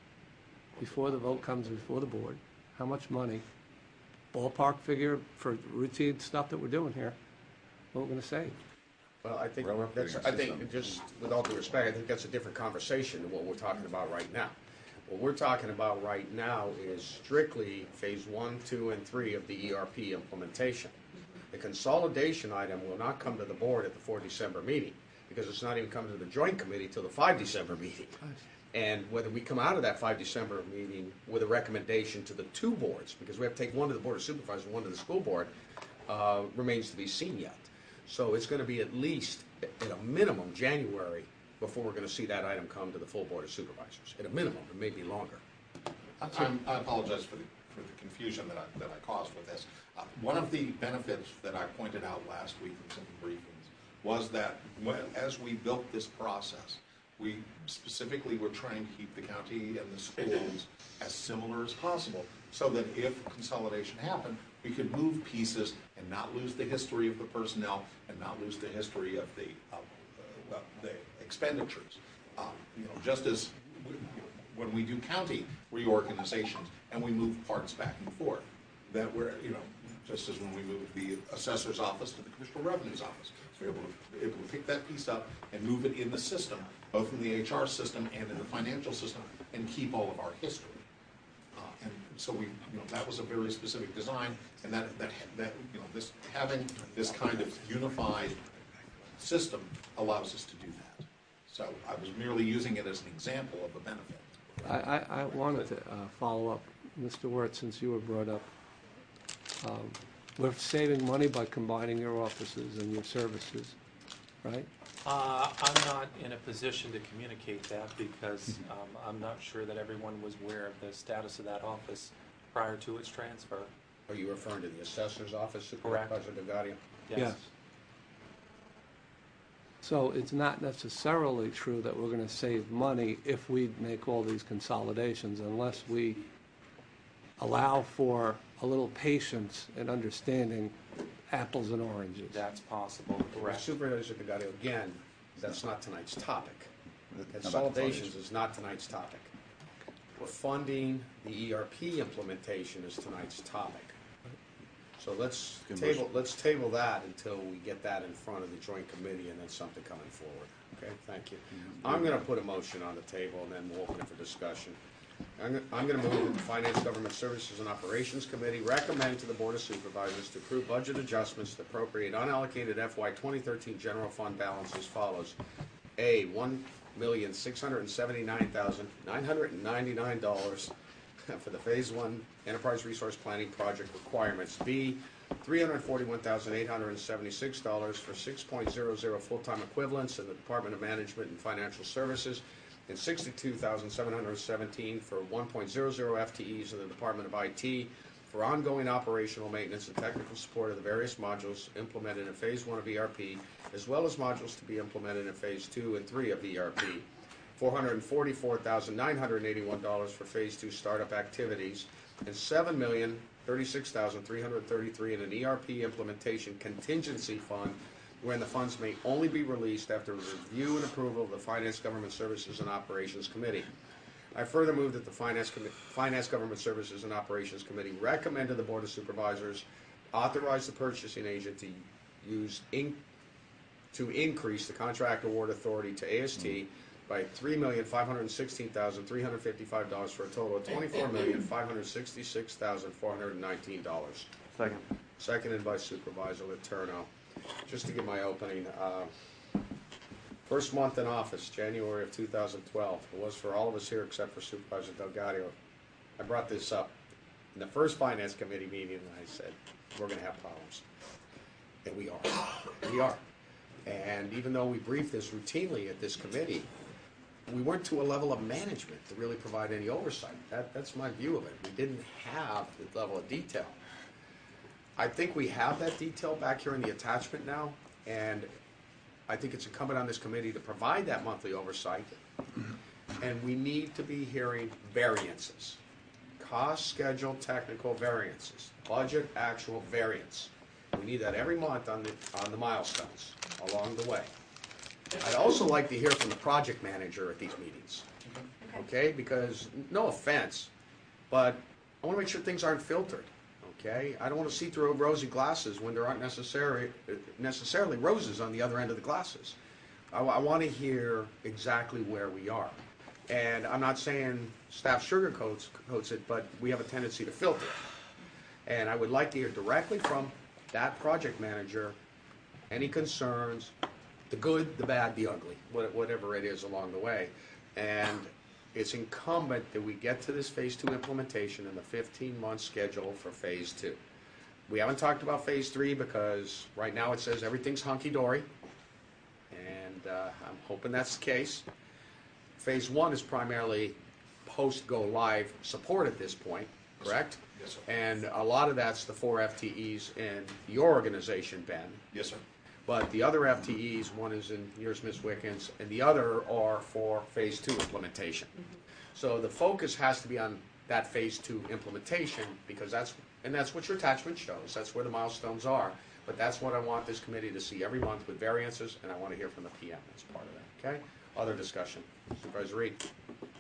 before the vote comes before the board, how much money, ballpark figure for routine stuff that we're doing here, what we're going to save. Well, I think, Well, we're that's, putting I our think, system- just with all due respect, I think that's a different conversation than what we're talking about right now. What we're talking about right now is strictly phase one, two, and three of the E R P implementation. The consolidation item will not come to the board at the four December meeting, because it's not even coming to the joint committee till the five December meeting. And whether we come out of that five December meeting with a recommendation to the two boards, because we have to take one to the Board of Supervisors and one to the school board, uh, remains to be seen yet. So it's going to be at least, at a minimum, January before we're going to see that item come to the full Board of Supervisors. At a minimum, it may be longer. I- I'm- I apologize for the, for the confusion that I, that I caused with this. Uh, One of the benefits that I pointed out last week in some briefings was that when, as we built this process, we specifically were trying to keep the county and the schools as similar as possible, so that if consolidation happened, we could move pieces and not lose the history of the personnel and not lose the history of the, of, uh, the expenditures. Um, You know, just as we- when we do county reorganizations and we move parts back and forth, that we're, you know, just as when we moved the assessor's office to the commissioner of revenue's office, we're able to, able to pick that piece up and move it in the system, both in the H R system and in the financial system, and keep all of our history. Uh, and so we, you know, that was a very specific design, and that, that, that, you know, this, having this kind of unified system allows us to do that. So I was merely using it as an example of a benefit. I, I, I wanted to uh, follow up, Mister Wirt, since you were brought up. Um, we're saving money by combining your offices and your services, right? Uh, I'm not in a position to communicate that because um, I'm not sure that everyone was aware of the status of that office prior to its transfer. Are you referring to the assessor's office, Correct. Supervisor DeGadio? Yes. So it's not necessarily true that we're going to save money if we make all these consolidations unless we allow for a little patience and understanding apples and oranges. That's possible, correct. Supervisor DeGadio, again, that's not tonight's topic. Not about Consolidations is not tonight's topic. Funding the E R P implementation is tonight's topic. So let's Good table, motion. let's table that until we get that in front of the joint committee and then something coming forward. Okay, thank you. I'm gonna put a motion on the table and then we'll open it for discussion. I'm, go- I'm gonna move that the Finance, Government Services and Operations Committee recommend to the Board of Supervisors to approve budget adjustments to appropriate unallocated F Y twenty thirteen general fund balance as follows. A, one million, six hundred and seventy-nine thousand, nine hundred and ninety-nine dollars for the Phase One Enterprise Resource Planning Project requirements. B, three hundred forty-one thousand, eight hundred and seventy-six dollars for six point zero zero full-time equivalents in the Department of Management and Financial Services, and sixty-two thousand, seven hundred and seventeen dollars for one point zero zero F T Es in the Department of I T for ongoing operational maintenance and technical support of the various modules implemented in Phase One of E R P, as well as modules to be implemented in Phase Two and Three of E R P. four hundred forty-four thousand, nine hundred eighty-one dollars for Phase Two startup activities, and seven million, thirty-six thousand, three hundred thirty-three dollars in an E R P implementation contingency fund, when the funds may only be released after review and approval of the Finance, Government Services and Operations Committee. I further move that the Finance, Commi- Finance, Government Services and Operations Committee recommend to the Board of Supervisors authorize the purchasing agent to use in, to increase the contract award authority to A S T by three million, five hundred sixteen thousand, three hundred fifty-five dollars for a total of twenty-four million, five hundred sixty-six thousand, four hundred nineteen dollars. Second. Seconded by Supervisor Letourneau. Just to give my opening, uh, first month in office, January of two thousand twelve. It was for all of us here except for Supervisor Delgado. I brought this up in the first Finance Committee meeting, and I said, we're going to have problems. And we are. We are. And even though we brief this routinely at this committee, we weren't to a level of management to really provide any oversight. That, that's my view of it. We didn't have the level of detail. I think we have that detail back here in the attachment now, and I think it's incumbent on this committee to provide that monthly oversight. And we need to be hearing variances. Cost, schedule, technical variances, budget, actual variance. We need that every month on the, on the milestones along the way. I'd also like to hear from the project manager at these meetings, okay? Because, no offense, but I want to make sure things aren't filtered, okay? I don't want to see through rosy glasses when there aren't necessary, necessarily roses on the other end of the glasses. I, I want to hear exactly where we are. And I'm not saying staff sugarcoats coats it, but we have a tendency to filter it. And I would like to hear directly from that project manager any concerns, the good, the bad, the ugly, whatever it is along the way. And it's incumbent that we get to this Phase Two implementation in the fifteen-month schedule for Phase Two. We haven't talked about Phase Three because right now it says everything's hunky-dory, and uh, I'm hoping that's the case. Phase One is primarily post-go-live support at this point, correct? Yes, sir. And a lot of that's the four F T Es in your organization, Ben. Yes, sir. But the other F T Es, one is in yours, Miz Wickens, and the other are for Phase Two implementation. So the focus has to be on that Phase Two implementation, because that's, and that's what your attachment shows, that's where the milestones are. But that's what I want this committee to see every month with variances, and I want to hear from the P M as part of that, okay? Other discussion. Supervisor Reed.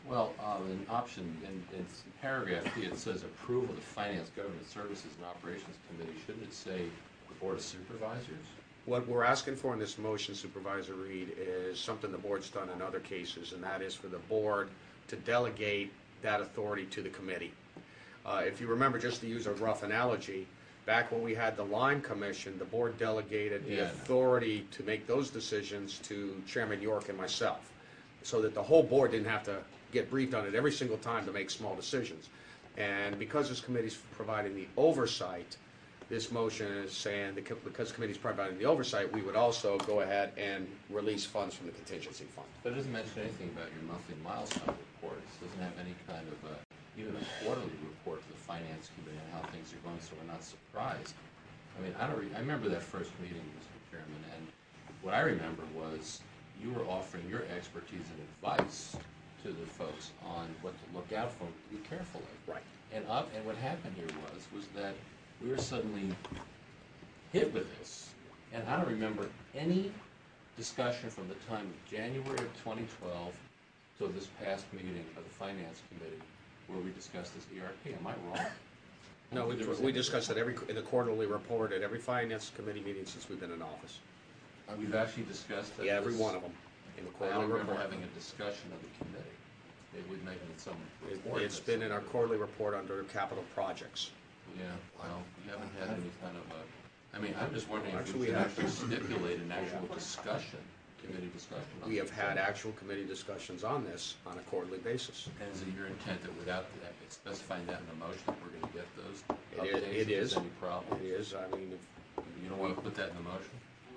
Well, um, in option, in, in paragraph D, it says approval of the Finance, Government Services, and Operations Committee. Shouldn't it say the Board of Supervisors? What we're asking for in this motion, Supervisor Reed, is something the board's done in other cases, and that is for the board to delegate that authority to the committee. Uh, if you remember, just to use a rough analogy, back when we had the Lime Commission, the board delegated the Yeah. authority to make those decisions to Chairman York and myself, so that the whole board didn't have to get briefed on it every single time to make small decisions. And because this committee's providing the oversight, this motion is saying that because the committee's providing the oversight, we would also go ahead and release funds from the contingency fund. But it doesn't mention anything about your monthly milestone reports. It doesn't have any kind of, a, even a quarterly report to the Finance Committee on how things are going, so we're not surprised. I mean, I don't. Re I remember that first meeting, Mister Chairman, and what I remember was you were offering your expertise and advice to the folks on what to look out for, to be careful of. Right. And up, and what happened here was was that we were suddenly hit with this, and I don't remember any discussion from the time of January of twenty twelve till this past meeting of the Finance Committee where we discussed this E R P. Am I wrong? No, we, There was we any- discussed it every, in the quarterly report at every finance committee meeting since we've been in office. Uh, We've actually discussed that. Yeah, every this- one of them in the I quarterly don't remember report. having a discussion of the committee. It would make it some It- report. It's that been in our somebody- quarterly report under capital projects. Yeah, well, you haven't had any kind of a, I mean, I'm just wondering if Actually, we we should have. actually stipulate an actual discussion, committee discussion. on We have this. had actual committee discussions on this on a quarterly basis. And is it your intent that without that, specifying that in the motion, that we're gonna get those It updates? is- it if there's is. Any problem? It is, I mean, if You don't wanna put that in the motion?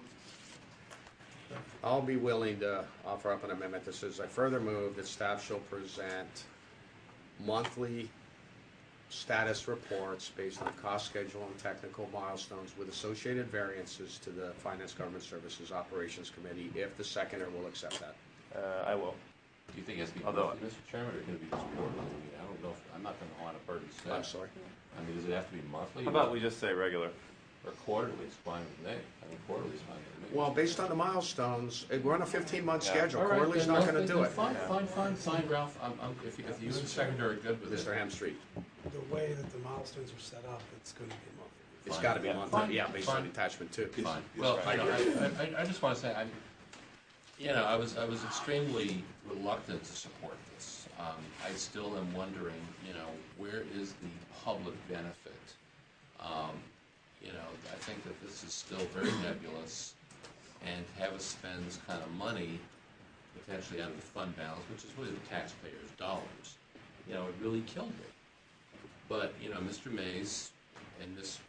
I'll be willing to offer up an amendment that says, I further move that staff shall present monthly status reports based on cost schedule and technical milestones with associated variances to the Finance Government Services Operations Committee if the seconder will accept that. Uh, I will. Do you think it has to be Although- monthly, Mister Chairman, or can it be just quarterly? I mean, I don't know, if I'm not gonna want to burden staff. I'm sorry. I mean, does it have to be monthly? How about we just say regular? Or quarterly, it's fine with me. I mean, quarterly is fine with me. Well, based on the milestones, eh, we're on a fifteen-month Yeah. schedule. All right, Quarterly's then not let- gonna do then it. Fine, fine, fine, fine, Ralph. I'm, I'm, if, if you and the secretary are good with it. Mister Hamstreet, The way that the milestones are set up, it's going to be monthly. it's Fine. gotta be Yeah. monthly, Fine. yeah, based on Fine. attachment two. Fine. Well, I, I, I, I just want to say, I'm, you know, I was, I was extremely reluctant to support this. Um, I still am wondering, you know, where is the public benefit? Um, you know, I think that this is still very nebulous, and to have us spend this kind of money, potentially out of the fund balance, which is really the taxpayers' dollars, you know, it really killed me. But, you know, Mister Mays and Miz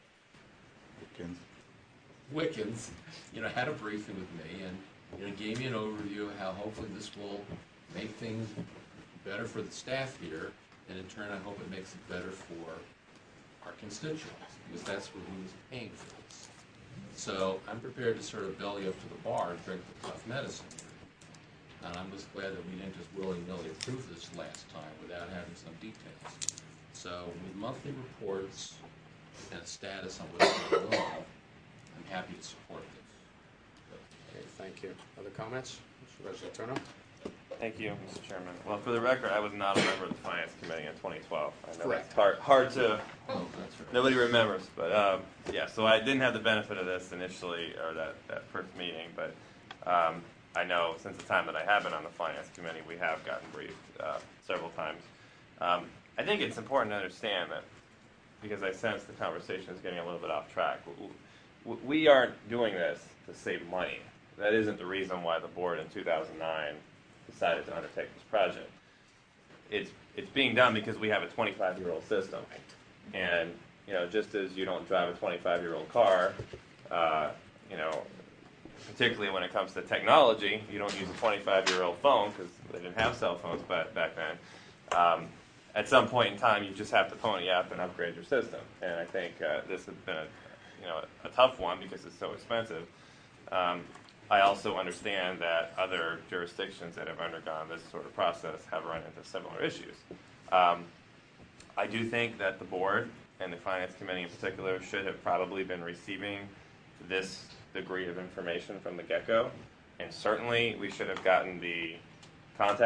Can- Wickens, you know, had a briefing with me and, you know, gave me an overview of how hopefully this will make things better for the staff here, and in turn, I hope it makes it better for our constituents, because that's what who is paying for this. So I'm prepared to sort of belly up to the bar and drink the tough medicine here. And I'm just glad that we didn't just willy-nilly approve this last time without having some details. So with monthly reports and a status on what's going on, I'm happy to support this. Okay, thank you. Other comments? Mister President Turner? Thank you, Mister Chairman. Well, for the record, I was not a member of the Finance Committee in twenty twelve. I know Correct. it's hard, hard to, Oh, that's right. nobody remembers, but, um, yeah, so I didn't have the benefit of this initially, or that, that first meeting, but, um, I know since the time that I have been on the Finance Committee, we have gotten briefed, uh, several times. Um, I think it's important to understand that, because I sense the conversation is getting a little bit off track, w- w- we aren't doing this to save money. That isn't the reason why the board in two thousand nine decided to undertake this project. It's it's being done because we have a twenty-five-year-old system, and you know, just as you don't drive a twenty-five-year-old car, uh, you know, particularly when it comes to technology, you don't use a twenty-five-year-old phone because they didn't have cell phones back back then. Um, at some point in time, you just have to pony up and upgrade your system, and I think uh, this has been a you know a tough one because it's so expensive. Um, I also understand that other jurisdictions that have undergone this sort of process have run into similar issues. Um, I do think that the board and the Finance Committee in particular should have probably been receiving this degree of information from the get-go, and certainly we should have gotten the context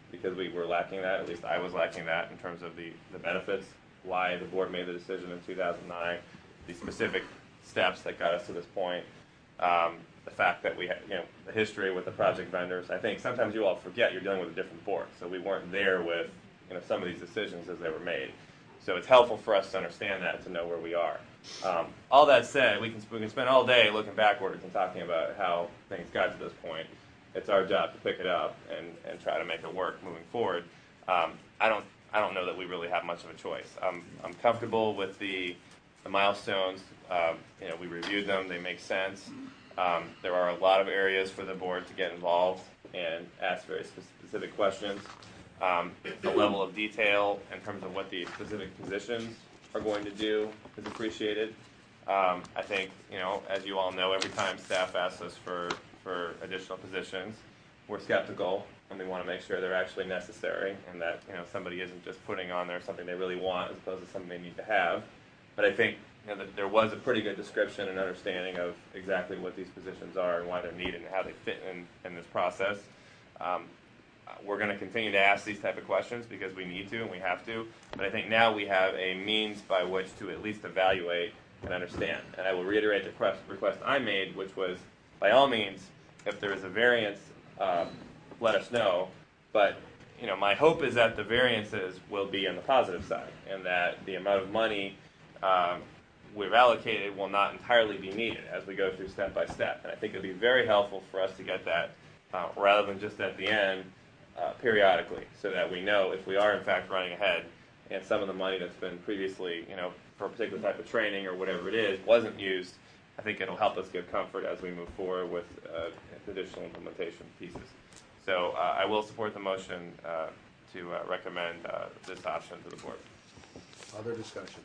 because we were lacking that, at least I was lacking that in terms of the, the benefits, why the board made the decision in two thousand nine, the specific steps that got us to this point, um, the fact that we had, you know, the history with the project vendors. I think sometimes you all forget you're dealing with a different board, so we weren't there with, you know, some of these decisions as they were made. So it's helpful for us to understand that, to know where we are. Um, all that said, we can, we can spend all day looking backwards and talking about how things got to this point. It's our job to pick it up and, and try to make it work moving forward. Um, I don't I don't know that we really have much of a choice. I'm, I'm comfortable with the, the milestones. Um, you know, we reviewed them. They make sense. Um, there are a lot of areas for the board to get involved and ask very specific questions. Um, the level of detail in terms of what the specific positions are going to do is appreciated. Um, I think, you know, as you all know, every time staff asks us for, for additional positions, we're skeptical and we want to make sure they're actually necessary and that, you know, somebody isn't just putting on there something they really want as opposed to something they need to have. But I think, you know, that there was a pretty good description and understanding of exactly what these positions are and why they're needed and how they fit in, in this process. Um, we're going to continue to ask these type of questions because we need to and we have to. But I think now we have a means by which to at least evaluate and understand. And I will reiterate the request, request I made, which was, by all means, if there is a variance, uh, let us know. But, you know, my hope is that the variances will be on the positive side and that the amount of money um, we've allocated will not entirely be needed as we go through step by step. And I think it would be very helpful for us to get that uh, rather than just at the end uh, periodically so that we know if we are in fact running ahead and some of the money that's been previously, you know, for a particular type of training or whatever it is wasn't used. I think it'll help us give comfort as we move forward with uh, additional implementation pieces. So uh, I will support the motion uh, to uh, recommend uh, this option to the board. Other discussion?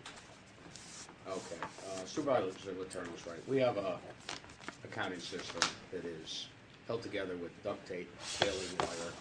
Okay. Uh, Supervisor Letourneau was right. We have a accounting system that is held together with duct tape, scaling wire,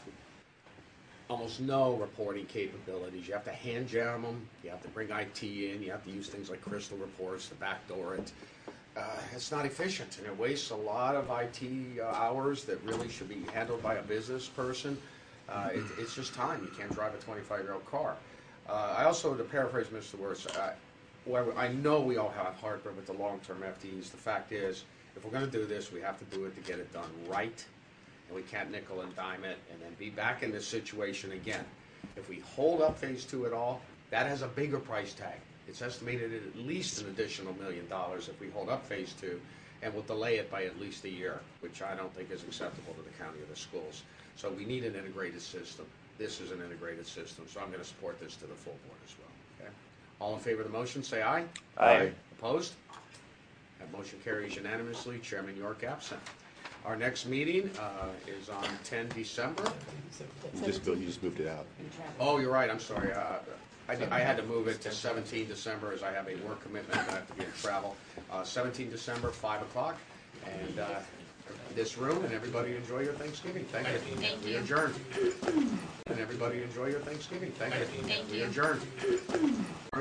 almost no reporting capabilities. You have to hand jam them. You have to bring I T in. You have to use things like crystal reports to backdoor it. Uh, it's not efficient, and it wastes a lot of I T uh, hours that really should be handled by a business person. Uh, it, it's just time. You can't drive a twenty-five-year-old car. Uh, I also, to paraphrase Mister Wirtz, uh, well, I know we all have heartburn with the long-term F T Es. The fact is, if we're going to do this, we have to do it to get it done right, and we can't nickel and dime it and then be back in this situation again. If we hold up phase two at all, that has a bigger price tag. It's estimated at at least an additional million dollars if we hold up phase two, and we'll delay it by at least a year, which I don't think is acceptable to the county or the schools. So we need an integrated system. This is an integrated system, so I'm going to support this to the full board as well. Okay? All in favor of the motion, say aye. Aye. Opposed? That motion carries unanimously. Chairman York absent. Our next meeting uh, is on ten December. You just, you just moved it out. Oh, you're right, I'm sorry. Uh, I, did- I had to move it to seventeen December as I have a work commitment, I have to be in travel. Uh, seventeen December, five o'clock, and uh, this room, and everybody enjoy your Thanksgiving. Thank you. Thank We you. adjourn. And everybody enjoy your Thanksgiving. Thank you. Thank We you. adjourn.